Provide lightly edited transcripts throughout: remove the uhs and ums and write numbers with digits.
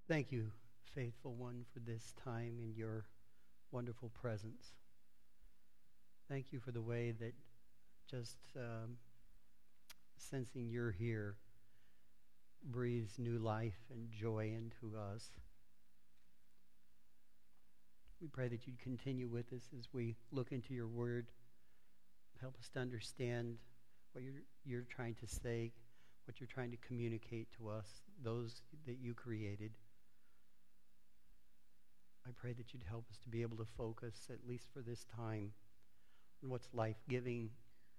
Thank you, faithful one, for this time in your wonderful presence. Thank you for the way that just sensing you're here breathes new life and joy into us. We pray that you'd continue with us as we look into your word. Help us to understand what you're trying to say, what you're trying to communicate to us, those that you created. I pray that you'd help us to be able to focus, at least for this time, on what's life-giving.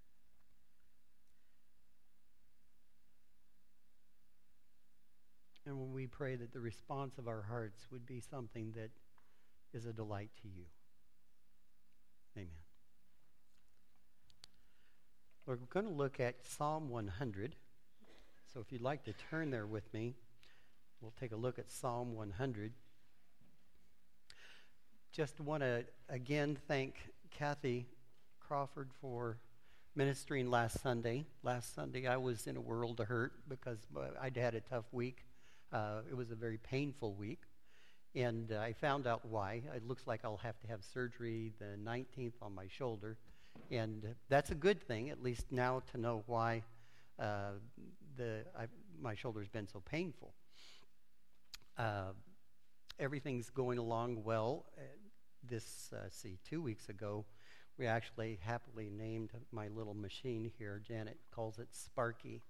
And when we pray that the response of our hearts would be something that is a delight to you. Amen. We're going to look at Psalm 100. So if you'd like to turn there with me, we'll take a look at Psalm 100. Just want to again thank Kathy Crawford for ministering last Sunday. Last Sunday I was in a world of hurt because I'd had a tough week. It was a very painful week, and I found out why. It looks like I'll have to have surgery the 19th on my shoulder, and that's a good thing, at least now to know why my shoulder's been so painful. Everything's going along well. 2 weeks ago, we actually happily named my little machine here. Janet calls it Sparky.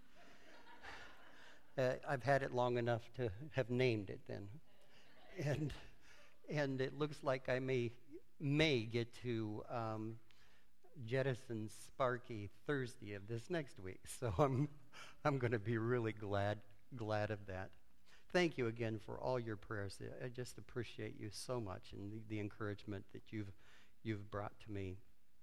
I've had it long enough to have named it then. And it looks like I may get to jettison Sparky Thursday of this next week. So I'm going to be really glad of that. Thank you again for all your prayers. I just appreciate you so much and the encouragement that you've brought to me.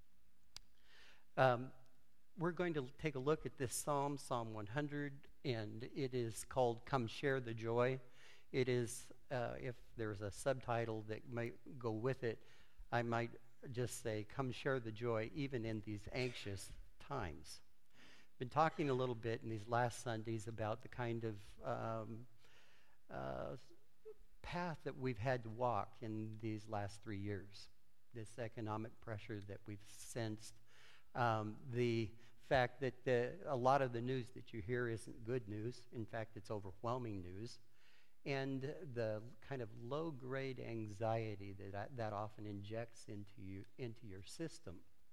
We're going to take a look at this Psalm 100, and it is called "Come Share the Joy." It is, if there's a subtitle that might go with it, I might just say, "Come share the joy even in these anxious times." Been talking a little bit in these last Sundays about the kind of path that we've had to walk in these last 3 years. This economic pressure that we've sensed, the fact that a lot of the news that you hear isn't good news. In fact, it's overwhelming news. And the kind of low-grade anxiety that often injects into your system.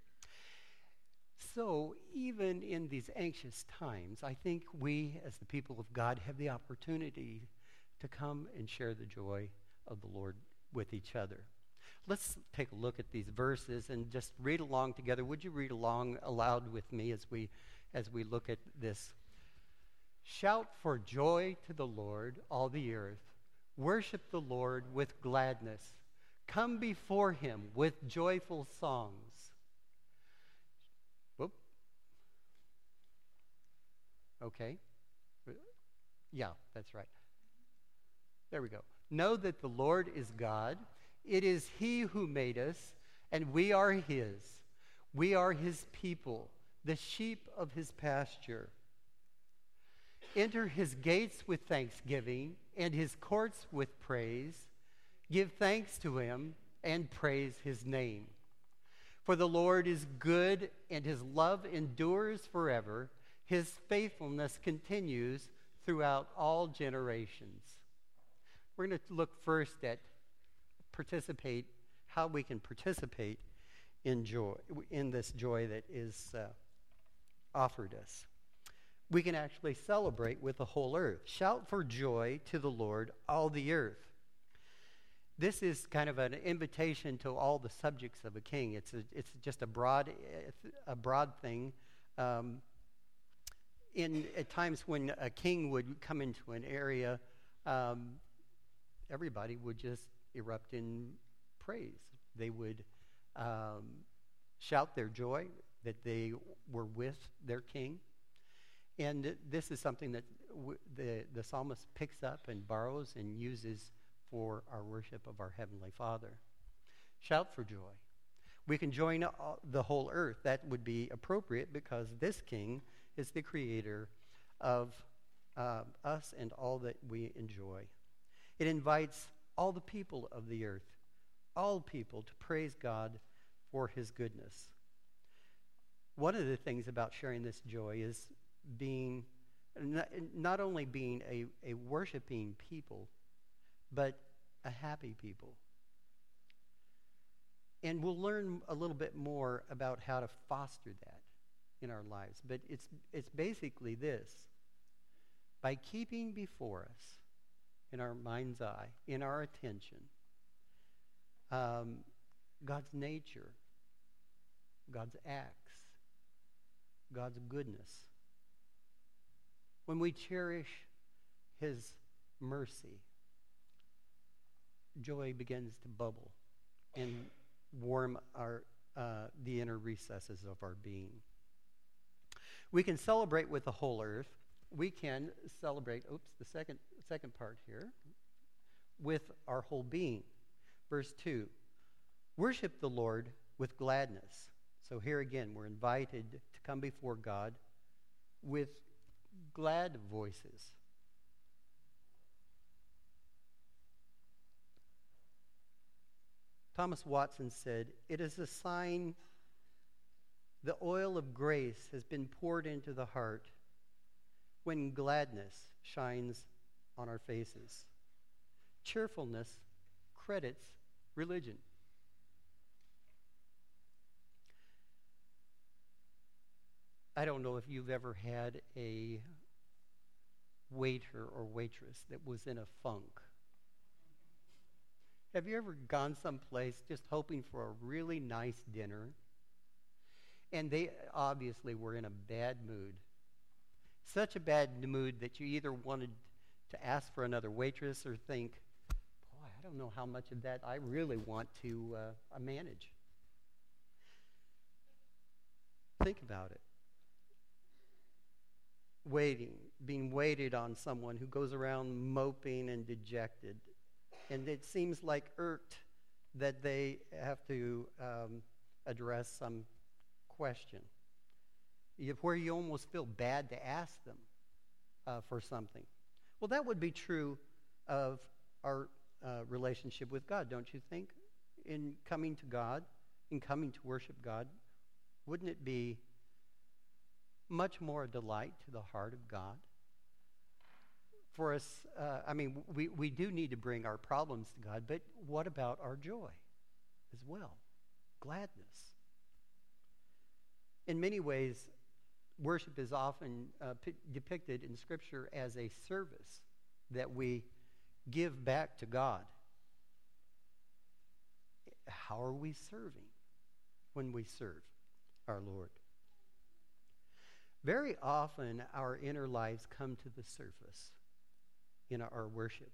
So even in these anxious times, I think we, as the people of God, have the opportunity to come and share the joy of the Lord with each other. Let's take a look at these verses and just read along together. Would you read along aloud with me as we look at this? Shout for joy to the Lord, all the earth. Worship the Lord with gladness. Come before him with joyful songs. Whoop. Okay. Yeah, that's right. There we go. Know that the Lord is God. It is he who made us, and we are his. We are his people, the sheep of his pasture. Enter his gates with thanksgiving and his courts with praise. Give thanks to him and praise his name. For the Lord is good, and his love endures forever. His faithfulness continues throughout all generations. We're going to look first at how we can participate in joy, in this joy that is offered us. We can actually celebrate with the whole earth. Shout for joy to the Lord, all the earth. This is kind of an invitation to all the subjects of a king. It's just a broad thing. At times when a king would come into an area, everybody would just erupt in praise. They would shout their joy that they were with their king. And this is something that the psalmist picks up and borrows and uses for our worship of our Heavenly Father. Shout for joy. We can join the whole earth. That would be appropriate because this king is the creator of us and all that we enjoy. It invites all the people of the earth, all people, to praise God for his goodness. One of the things about sharing this joy is being, not only being a worshiping people, but a happy people. And we'll learn a little bit more about how to foster that in our lives. But it's basically this. By keeping before us, in our mind's eye, in our attention, God's nature, God's acts, God's goodness. When we cherish his mercy, joy begins to bubble and warm the inner recesses of our being. We can celebrate with the whole earth. We can celebrate, the second part here, with our whole being. Verse 2, worship the Lord with gladness. So here again, we're invited to come before God with glad voices. Thomas Watson said, "It is a sign the oil of grace has been poured into the heart when gladness shines on our faces. Cheerfulness credits religion." I don't know if you've ever had a waiter or waitress that was in a funk. Have you ever gone someplace just hoping for a really nice dinner? And they obviously were in a bad mood. Such a bad mood that you either wanted to ask for another waitress or think, boy, I don't know how much of that I really want to manage. Think about it. Being waited on someone who goes around moping and dejected. And it seems like irked that they have to address some question, where you almost feel bad to ask them for something. Well, that would be true of our relationship with God, don't you think? In coming to God, in coming to worship God, wouldn't it be much more a delight to the heart of God? For us, we do need to bring our problems to God, but what about our joy as well? Gladness. In many ways, worship is often depicted in Scripture as a service that we give back to God. How are we serving when we serve our Lord? Very often, our inner lives come to the surface in our worship.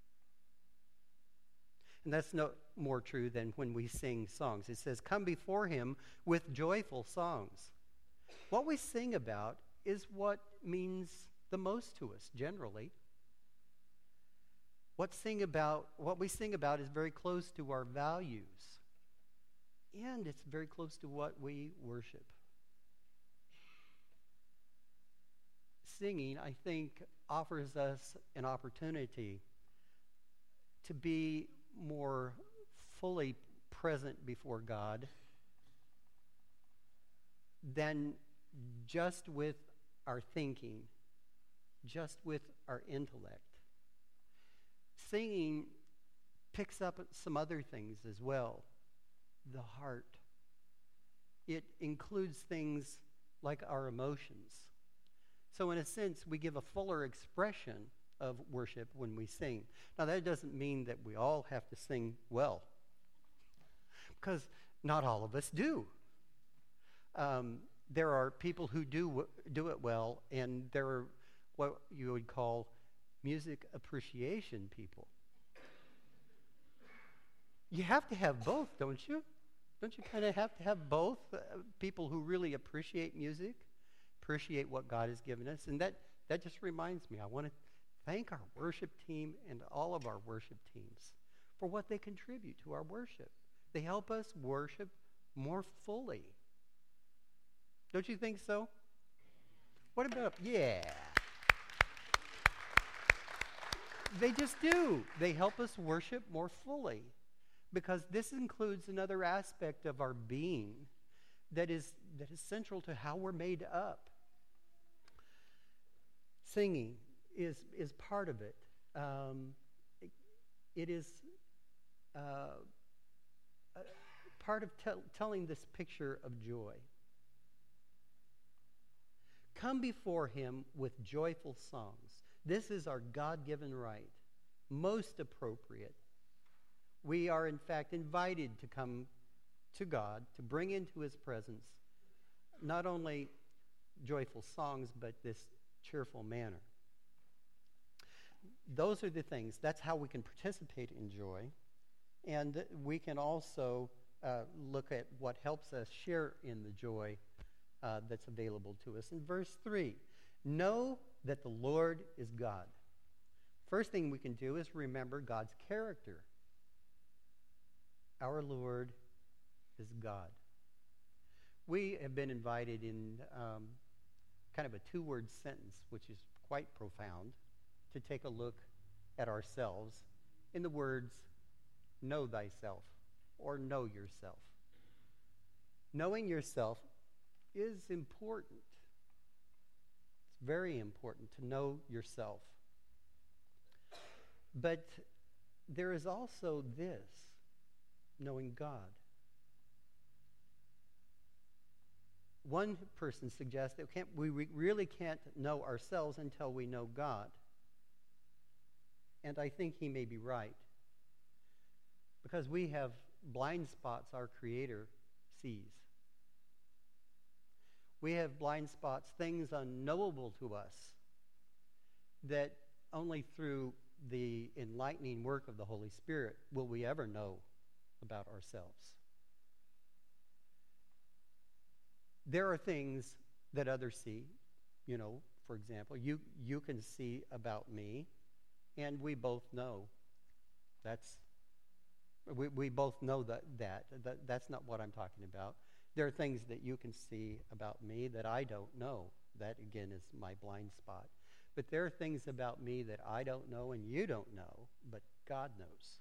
And that's no more true than when we sing songs. It says, come before him with joyful songs. What we sing about is what means the most to us, generally. What we sing about is very close to our values. And it's very close to what we worship. Singing, I think, offers us an opportunity to be more fully present before God than just with our thinking, just with our intellect. Singing picks up some other things as well. The heart. It includes things like our emotions. So in a sense, we give a fuller expression of worship when we sing. Now, that doesn't mean that we all have to sing well, because not all of us do. There are people who do it well, and there are what you would call music appreciation people. You have to have both, don't you? Don't you kind of have to have both? People who really appreciate music, appreciate what God has given us. And that just reminds me, I want to thank our worship team and all of our worship teams for what they contribute to our worship. They help us worship more fully. Don't you think so? What about, yeah. They just do. They help us worship more fully, because this includes another aspect of our being that is central to how we're made up. Singing is part of it. It is part of telling this picture of joy. Come before him with joyful songs. This is our God-given right, most appropriate. We are, in fact, invited to come to God, to bring into his presence not only joyful songs, but this cheerful manner. Those are the things. That's how we can participate in joy. And we can also look at what helps us share in the joy that's available to us. In verse 3, know that the Lord is God. First thing we can do is remember God's character. Our Lord is God. We have been invited in kind of a two-word sentence, which is quite profound, to take a look at ourselves in the words, know thyself, or know yourself. Knowing yourself is important. It's very important to know yourself. But there is also this, knowing God. One person suggests that we really can't know ourselves until we know God. And I think he may be right. Because we have blind spots our Creator sees. We have blind spots, things unknowable to us, that only through the enlightening work of the Holy Spirit will we ever know about ourselves. There are things that others see. You know, for example, you can see about me, and we both know we both know that's not what I'm talking about. There are things that you can see about me that I don't know. That, again, is my blind spot. But there are things about me that I don't know and you don't know, but God knows.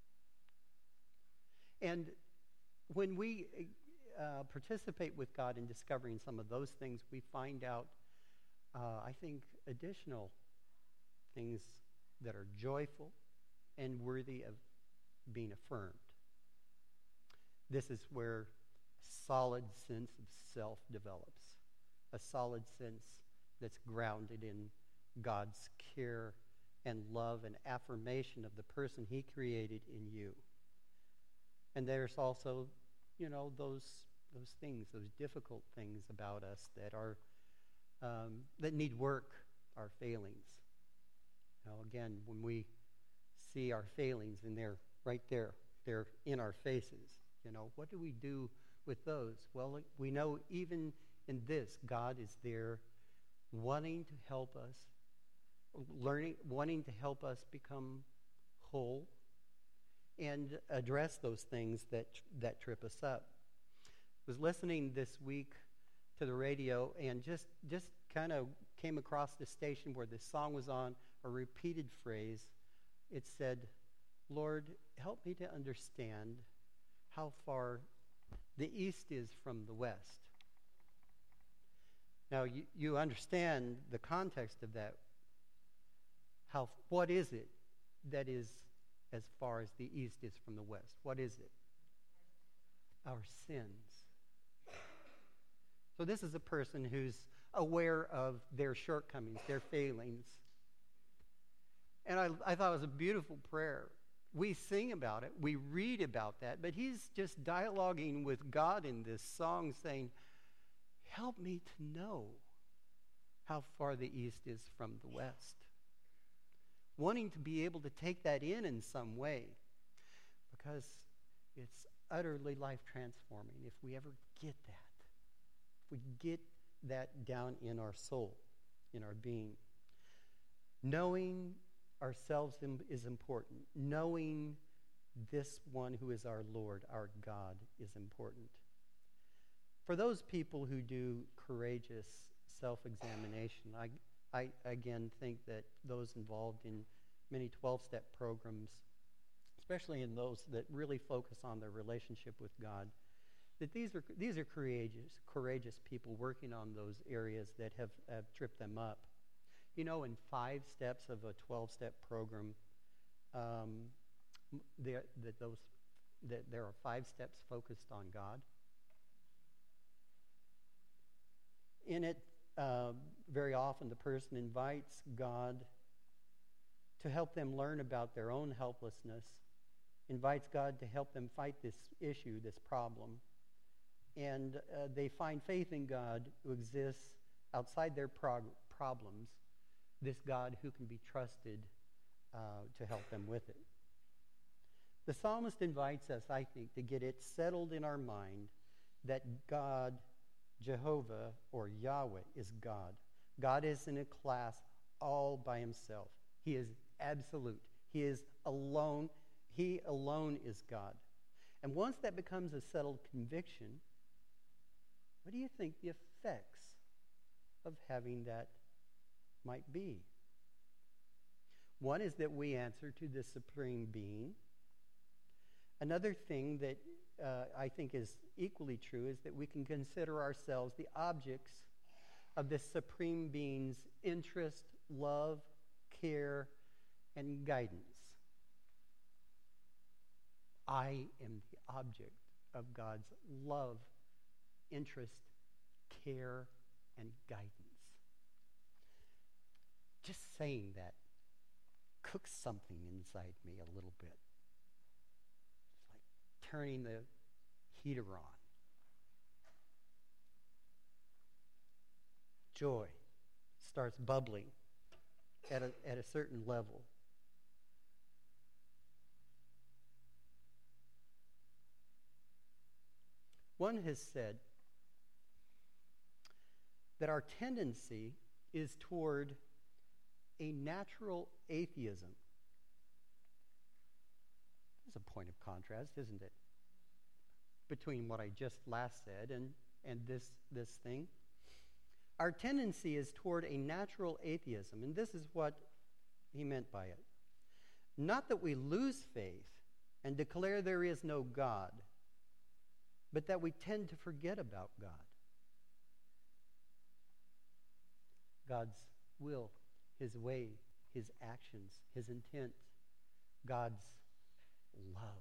And when we participate with God in discovering some of those things, we find out, I think, additional things that are joyful and worthy of being affirmed. This is where a solid sense of self develops, a solid sense that's grounded in God's care and love and affirmation of the person he created in you. And there's also, you know, those things, those difficult things about us that are that need work, our failings. Now, again, when we see our failings, and they're right there, they're in our faces. You know, what do we do with those? Well, we know even in this, God is there wanting to help us, wanting to help us become whole and address those things that trip us up. I was listening this week to the radio and just kind of came across the station where this song was on, a repeated phrase. It said, Lord, help me to understand how far the east is from the west. Now, you understand the context of that. What is it that is as far as the east is from the west? What is it? Our sins. So this is a person who's aware of their shortcomings, their failings. And I thought it was a beautiful prayer. We sing about it, we read about that, but he's just dialoguing with God in this song saying, help me to know how far the east is from the west. Wanting to be able to take that in some way, because it's utterly life transforming if we ever get that. If we get that down in our soul, in our being. Knowing ourselves is important. Knowing this one who is our Lord, our God, is important. For those people who do courageous self-examination, I again think that those involved in many 12-step programs, especially in those that really focus on their relationship with God, that these are courageous people working on those areas that have tripped them up. You know, in 5 steps of a 12-step program, there are 5 steps focused on God. In it, very often the person invites God to help them learn about their own helplessness, invites God to help them fight this issue, this problem, and they find faith in God who exists outside their problems, this God who can be trusted to help them with it. The psalmist invites us, I think, to get it settled in our mind that God, Jehovah, or Yahweh, is God. God is in a class all by himself. He is absolute. He is alone. He alone is God. And once that becomes a settled conviction, what do you think the effects of having that might be? One is that we answer to the supreme being. Another thing that I think is equally true is that we can consider ourselves the objects of this supreme being's interest, love, care, and guidance. I am the object of God's love, interest, care, and guidance. Just saying that cooks something inside me a little bit. It's like turning the heater on. Joy starts bubbling at a certain level. One has said that our tendency is toward a natural atheism. There's a point of contrast, isn't it, between what I just last said and this thing. Our tendency is toward a natural atheism, and this is what he meant by it. Not that we lose faith and declare there is no God, but that we tend to forget about God. God's will, his way, his actions, his intent, God's love.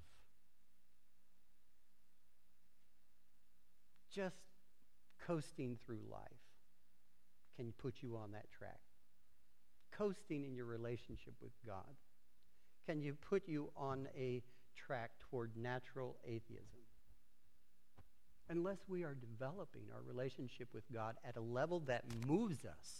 Just coasting through life can put you on that track. Coasting in your relationship with God can put you on a track toward natural atheism. Unless we are developing our relationship with God at a level that moves us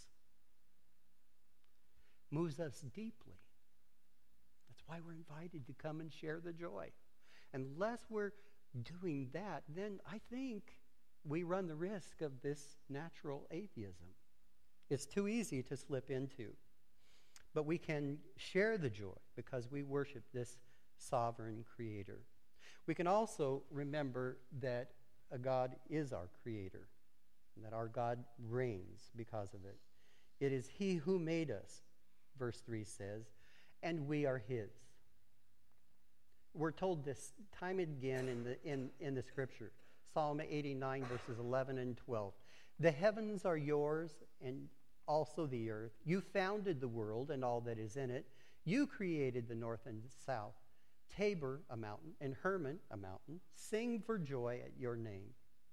deeply. That's why we're invited to come and share the joy. Unless we're doing that, then I think we run the risk of this natural atheism. It's too easy to slip into. But we can share the joy because we worship this sovereign creator. We can also remember that a God is our creator, and that our God reigns because of it. It is he who made us, verse 3 says, and we are his. We're told this time and again in the scripture. Psalm 89, verses 11 and 12. The heavens are yours, and also the earth. You founded the world and all that is in it. You created the north and the south. Tabor, a mountain, and Hermon, a mountain. Sing for joy at your name.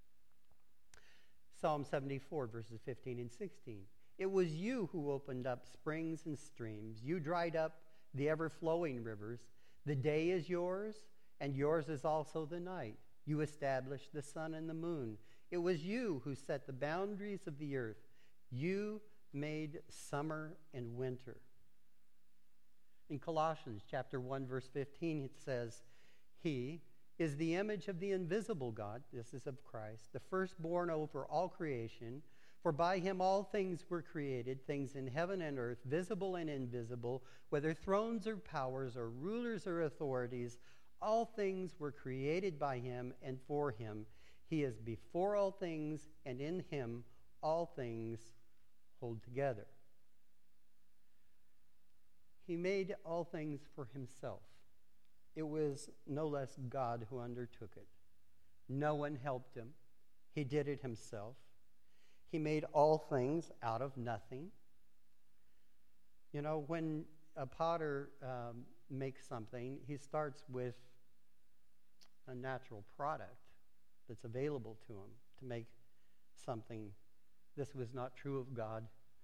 Psalm 74, verses 15 and 16. It was you who opened up springs and streams. You dried up the ever-flowing rivers. The day is yours, and yours is also the night. You established the sun and the moon. It was you who set the boundaries of the earth. You made summer and winter. In Colossians chapter 1, verse 15, it says, He is the image of the invisible God, this is of Christ, the firstborn over all creation. For by him all things were created, things in heaven and earth, visible and invisible, whether thrones or powers or rulers or authorities, all things were created by him and for him. He is before all things, and in him all things hold together. He made all things for himself. It was no less God who undertook it. No one helped him. He did it himself. He made all things out of nothing. You know, when a potter makes something, he starts with a natural product that's available to him to make something. This was not true of God.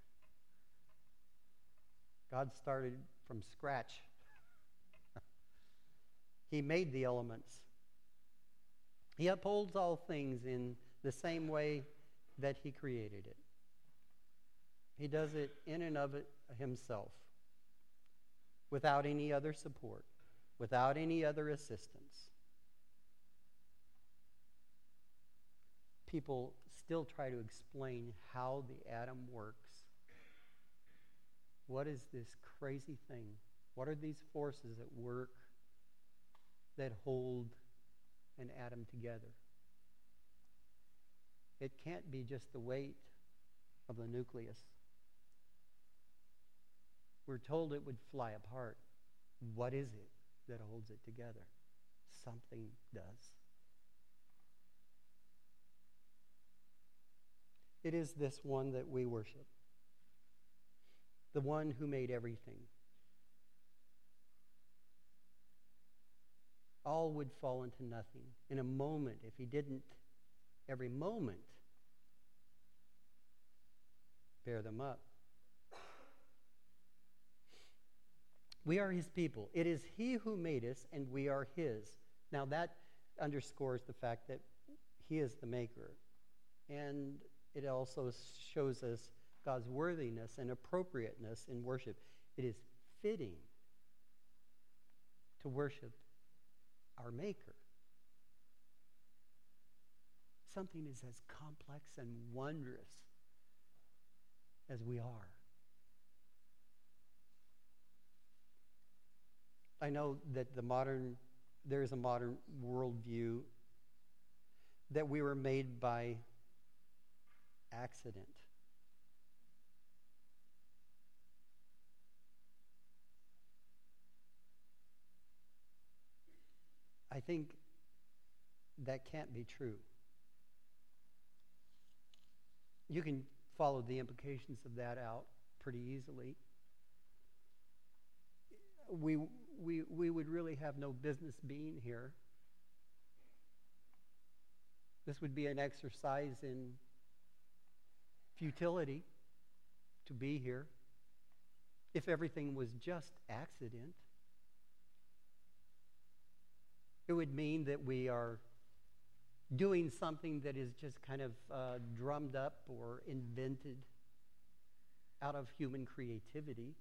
God started from scratch. He made the elements. He upholds all things in the same way that he created it. He does it in and of it himself, without any other support, without any other assistance. People still try to explain how the atom works. What is this crazy thing? What are these forces at work that hold an atom together? It can't be just the weight of the nucleus. We're told it would fly apart. What is it that holds it together? Something does. It is this one that we worship, the one who made everything. All would fall into nothing in a moment if he didn't every moment bear them up. We are his people. It is he who made us, and we are his. Now that underscores the fact that he is the maker. And it also shows us God's worthiness and appropriateness in worship. It is fitting to worship our maker. Something is as complex and wondrous as we are. I know that there is a modern worldview that we were made by accident. I think that can't be true. You can follow the implications of that out pretty easily. We would really have no business being here. This would be an exercise in futility to be here if everything was just accident. It would mean that we are doing something that is just kind of drummed up or invented out of human creativity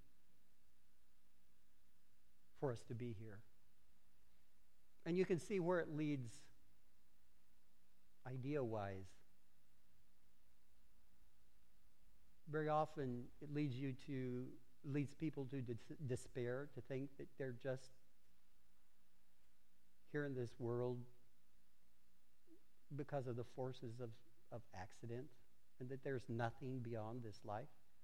for us to be here. And you can see where it leads idea-wise. Very often it leads people to despair, to think that they're just here in this world because of the forces of accident, and that there's nothing beyond this life.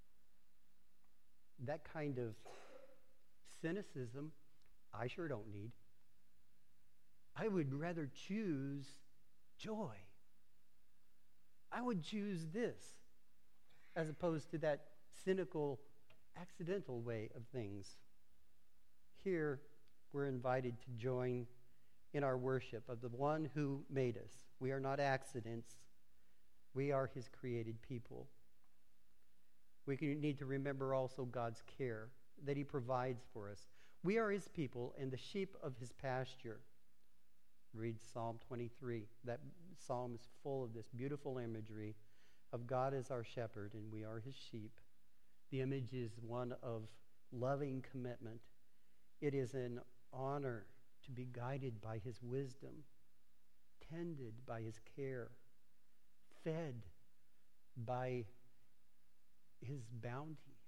That kind of cynicism, I sure don't need. I would rather choose joy. I would choose this as opposed to that cynical, accidental way of things. Here, we're invited to join in our worship of the one who made us. We are not accidents. We are his created people. We need to remember also God's care that he provides for us. We are his people and the sheep of his pasture. Read Psalm 23. That psalm is full of this beautiful imagery of God as our shepherd and we are his sheep. The image is one of loving commitment. It is an honor to be guided by his wisdom, tended by his care, fed by his bounty.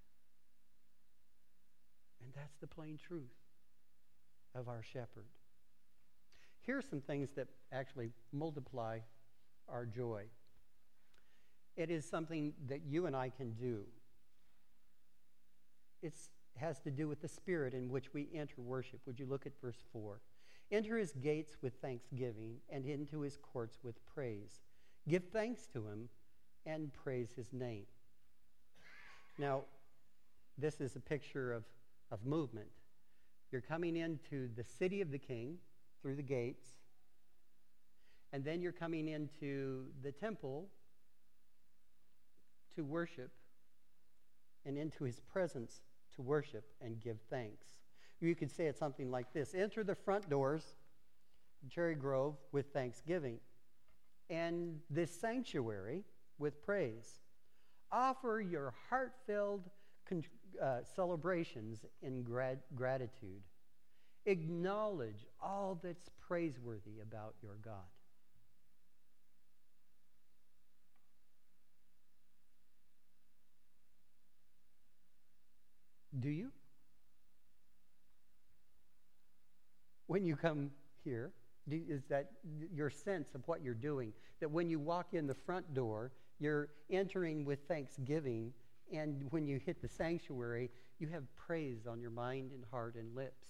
And that's the plain truth of our shepherd. Here are some things that actually multiply our joy. It is something that you and I can do. It's has to do with the spirit in which we enter worship. Would you look at verse 4? Enter his gates with thanksgiving and into his courts with praise. Give thanks to him and praise his name. Now, this is a picture of movement. You're coming into the city of the king through the gates, and then you're coming into the temple to worship and into his presence to worship and give thanks. You could say it something like this: enter the front doors of Cherry Grove with thanksgiving, and this sanctuary with praise. Offer your heart-filled celebrations in gratitude. Acknowledge all that's praiseworthy about your God. Do you? When you come here, is that your sense of what you're doing? That when you walk in the front door, you're entering with thanksgiving, and when you hit the sanctuary, you have praise on your mind and heart and lips.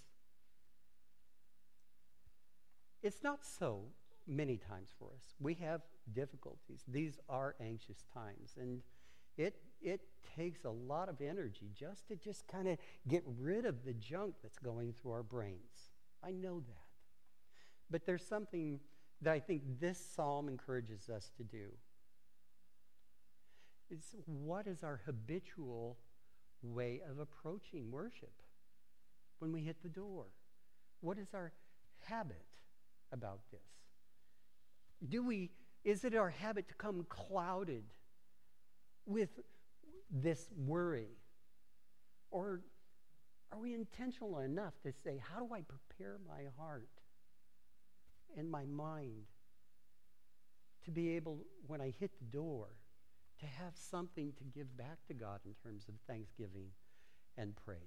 It's not so many times for us. We have difficulties. These are anxious times, and it takes a lot of energy just to kind of get rid of the junk that's going through our brains. I know that. But there's something that I think this psalm encourages us to do. It's what is our habitual way of approaching worship when we hit the door? What is our habit about this? Is it our habit to come clouded with this worry? Or are we intentional enough to say, how do I prepare my heart and my mind to be able, when I hit the door, to have something to give back to God in terms of thanksgiving and praise?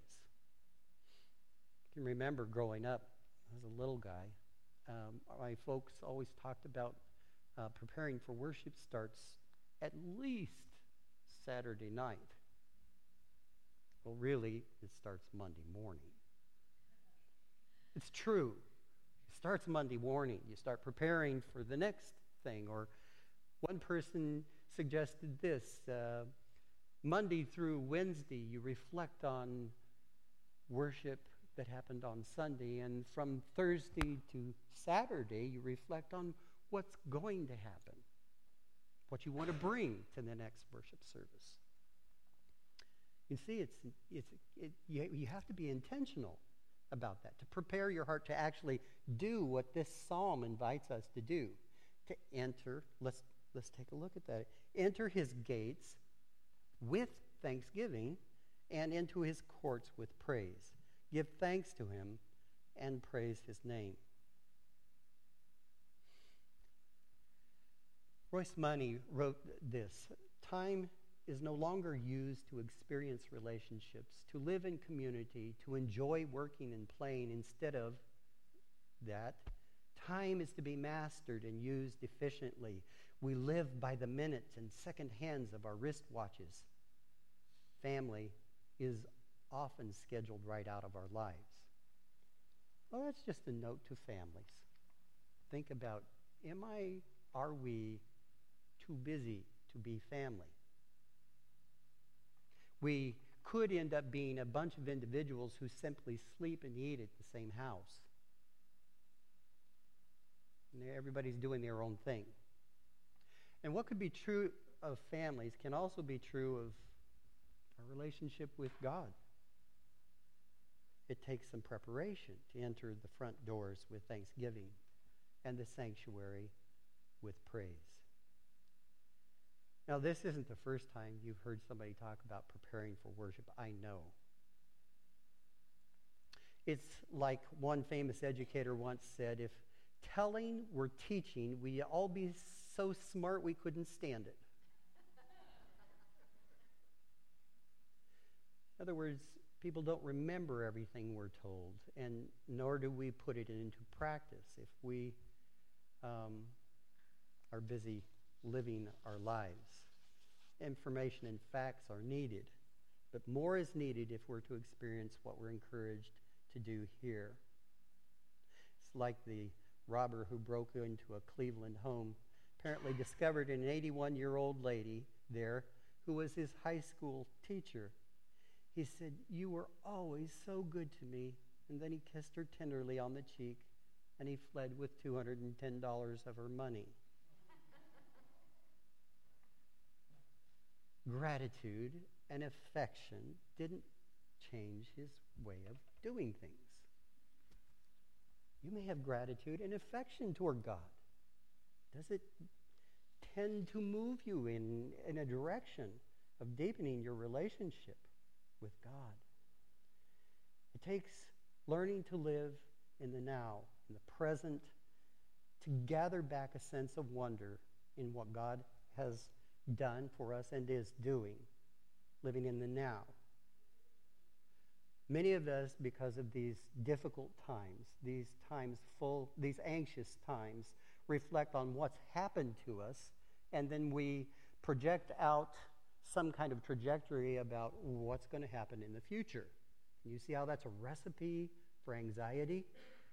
I can remember growing up as a little guy, my folks always talked about preparing for worship starts at least Saturday night. Well, really, it starts Monday morning. It's true. It starts Monday morning. You start preparing for the next thing. Or one person suggested this: Monday through Wednesday, you reflect on worship that happened on Sunday, and from Thursday to Saturday, you reflect on what's going to happen, what you want to bring to the next worship service. You see, you have to be intentional about that, to prepare your heart to actually do what this psalm invites us to do, to enter. Let's take a look at that. Enter his gates with thanksgiving and into his courts with praise. Give thanks to him and praise his name. Royce Money wrote this: time is no longer used to experience relationships, to live in community, to enjoy working and playing. Instead of that, time is to be mastered and used efficiently. We live by the minutes and second hands of our wristwatches. Family is often scheduled right out of our lives. Well, that's just a note to families. Think about, are we too busy to be family? We could end up being a bunch of individuals who simply sleep and eat at the same house. And everybody's doing their own thing. And what could be true of families can also be true of our relationship with God. It takes some preparation to enter the front doors with thanksgiving and the sanctuary with praise. Now, this isn't the first time you've heard somebody talk about preparing for worship. I know. It's like one famous educator once said, if telling were teaching, we'd all be so smart we couldn't stand it. In other words, people don't remember everything we're told, and nor do we put it into practice if we are busy living our lives. Information and facts are needed, but more is needed if we're to experience what we're encouraged to do here. It's like the robber who broke into a Cleveland home, apparently discovered an 81-year-old lady there who was his high school teacher. He said, "You were always so good to me." And then he kissed her tenderly on the cheek, and he fled with $210 of her money. Gratitude and affection didn't change his way of doing things. You may have gratitude and affection toward God. Does it tend to move you in a direction of deepening your relationship with God? It takes learning to live in the now, in the present, to gather back a sense of wonder in what God has done for us and is doing, living in the now. Many of us, because of these difficult times, these anxious times, reflect on what's happened to us, and then we project out some kind of trajectory about what's going to happen in the future. You see how that's a recipe for anxiety?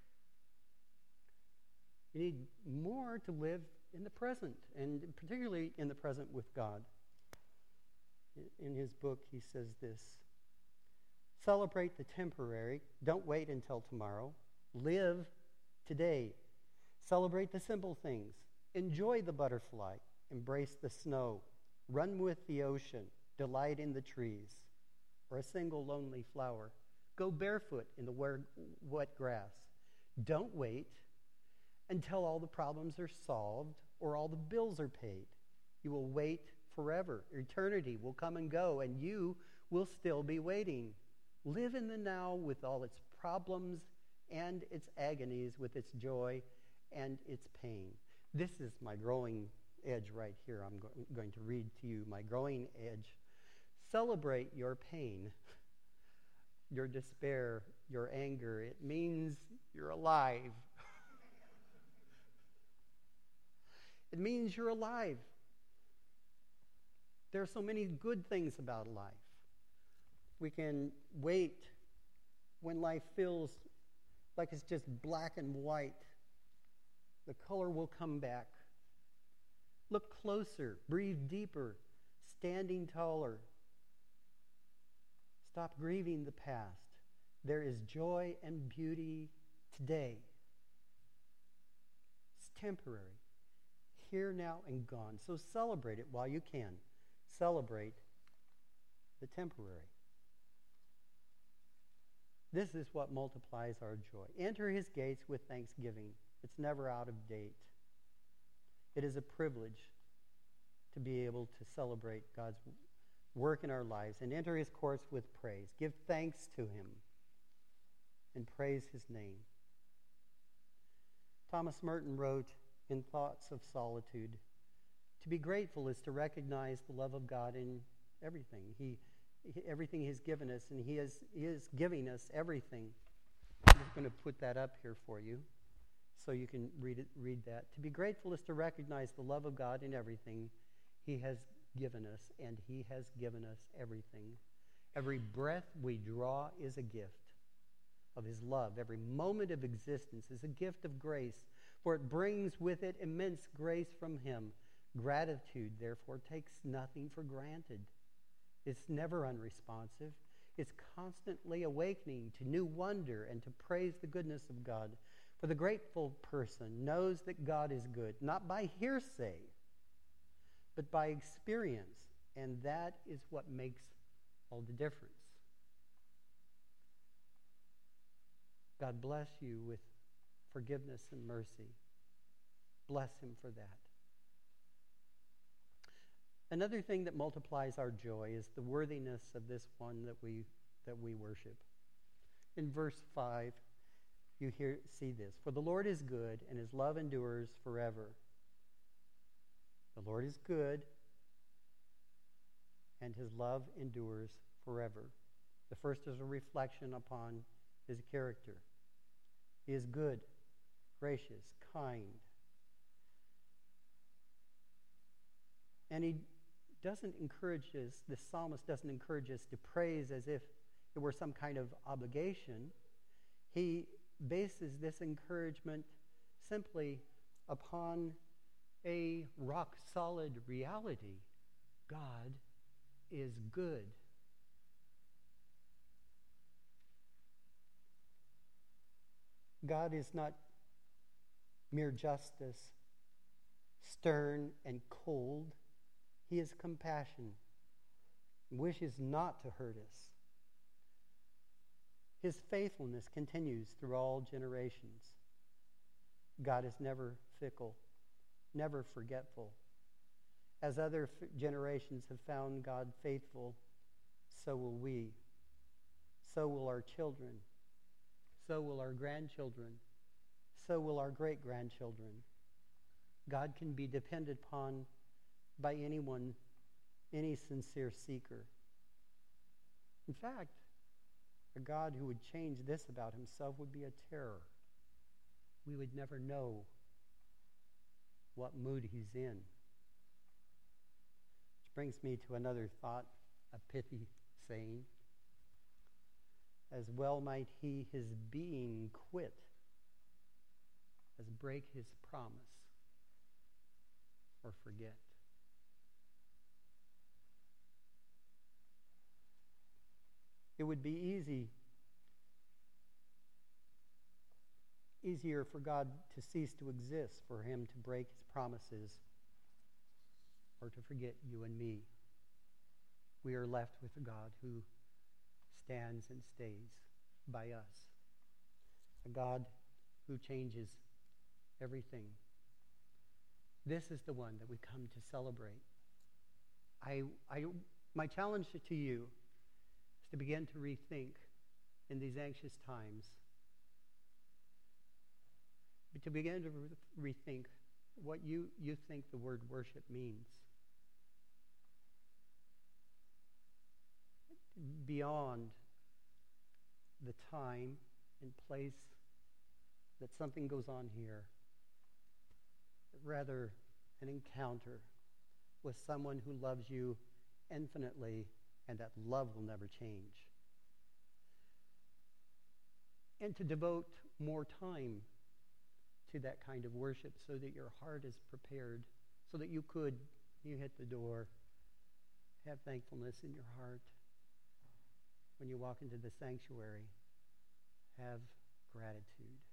You need more to live in the present, and particularly in the present with God. In his book, he says this: celebrate the temporary. Don't wait until tomorrow. Live today. Celebrate the simple things. Enjoy the butterfly. Embrace the snow. Run with the ocean. Delight in the trees, or a single lonely flower. Go barefoot in the wet grass. Don't wait until all the problems are solved or all the bills are paid. You will wait forever. Eternity will come and go, and you will still be waiting. Live in the now with all its problems and its agonies, with its joy and its pain. This is my growing edge right here. I'm going to read to you my growing edge. Celebrate your pain, your despair, your anger. It means you're alive. It means you're alive. There are so many good things about life. We can wait when life feels like it's just black and white. The color will come back. Look closer, breathe deeper, standing taller. Stop grieving the past. There is joy and beauty today. It's temporary. Here, now, and gone. So celebrate it while you can. Celebrate the temporary. This is what multiplies our joy. Enter his gates with thanksgiving. It's never out of date. It is a privilege to be able to celebrate God's work in our lives and enter his courts with praise. Give thanks to him and praise his name. Thomas Merton wrote in Thoughts of Solitude, to be grateful is to recognize the love of God in everything. Everything he's given us, and he is giving us everything. I'm just going to put that up here for you so you can read that. To be grateful is to recognize the love of God in everything he has given us, and he has given us everything. Every breath we draw is a gift of his love. Every moment of existence is a gift of grace, for it brings with it immense grace from him. Gratitude, therefore, takes nothing for granted. It's never unresponsive. It's constantly awakening to new wonder and to praise the goodness of God. For the grateful person knows that God is good, not by hearsay, but by experience, and that is what makes all the difference. God bless you with forgiveness and mercy. Bless him for that. Another thing that multiplies our joy is the worthiness of this one that we worship. In verse 5, you see this. For the Lord is good, and his love endures forever. The Lord is good, and his love endures forever. The first is a reflection upon his character. He is good, gracious, kind. And he doesn't encourage us, the psalmist doesn't encourage us to praise as if it were some kind of obligation. He bases this encouragement simply upon a rock-solid reality. God is good. God is not mere justice, stern and cold. He is compassion, wishes not to hurt us. His faithfulness continues through all generations. God is never fickle, never forgetful. As other generations have found God faithful, so will we. So will our children. So will our grandchildren. So will our great-grandchildren. God can be depended upon by anyone, any sincere seeker. In fact, a God who would change this about himself would be a terror. We would never know what mood he's in. Which brings me to another thought, a pithy saying. As well might he his being quit as break his promise or forget. It would be easier for God to cease to exist, for him to break his promises, or to forget you and me. We are left with a God who stands and stays by us. A God who changes everything. This is the one that we come to celebrate. My challenge to you is to begin to rethink in these anxious times, to begin to rethink what you think the word worship means. Beyond the time and place that something goes on here, rather an encounter with someone who loves you infinitely, and that love will never change. And to devote more time to that kind of worship so that your heart is prepared, so that you hit the door, have thankfulness in your heart. When you walk into the sanctuary, have gratitude.